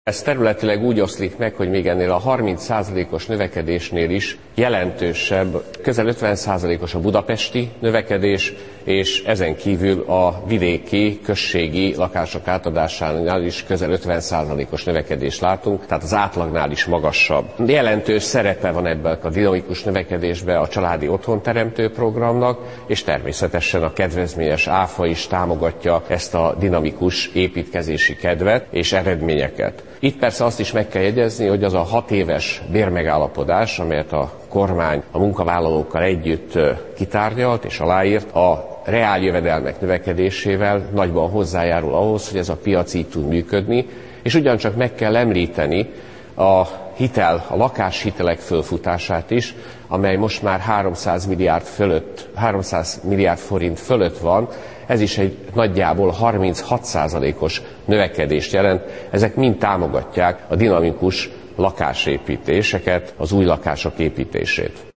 Ez területileg úgy oszlik meg, hogy még ennél a 30%-os növekedésnél is jelentősebb, közel 50%-os a budapesti növekedés, és ezen kívül a vidéki, községi lakások átadásánál is közel 50%-os növekedést látunk, tehát az átlagnál is magasabb. Jelentős szerepe van ebben a dinamikus növekedésben a családi otthonteremtő programnak, és természetesen a kedvezményes áfa is támogatja ezt a dinamikus építkezési kedvet és eredményeket. Itt persze azt is meg kell jegyezni, hogy az a 6 éves bérmegállapodás, amelyet a kormány a munkavállalókkal együtt kitárgyalt és aláírt, a reáljövedelmek növekedésével nagyban hozzájárul ahhoz, hogy ez a piac így tud működni, és ugyancsak meg kell említeni a lakáshitelek fölfutását is, amely most már 300 milliárd forint fölött van, ez is egy nagyjából 36%-os növekedést jelent. Ezek mind támogatják a dinamikus lakásépítéseket, az új lakások építését.